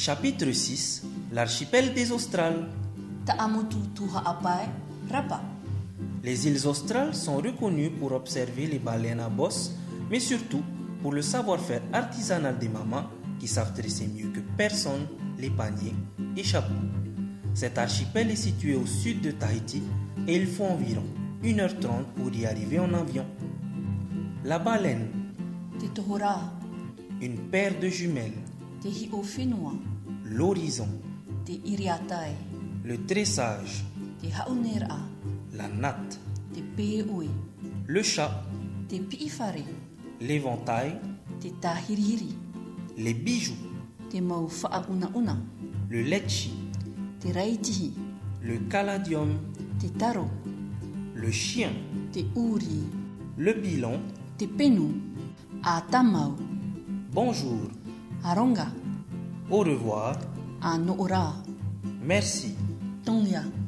Chapitre 6. L'archipel des Australes. Les îles Australes sont reconnues pour observer les baleines à bosse, mais surtout pour le savoir-faire artisanal des mamas qui savent dresser mieux que personne les paniers et chapeaux. Cet archipel est situé au sud de Tahiti et il faut environ 1h30 pour y arriver en avion. La baleine, une paire de jumelles, l'horizon, le dressage, la natte, le chat, l'éventail, les bijoux, le letchi, le caladium, le chien, le pilon, bonjour, au revoir, merci.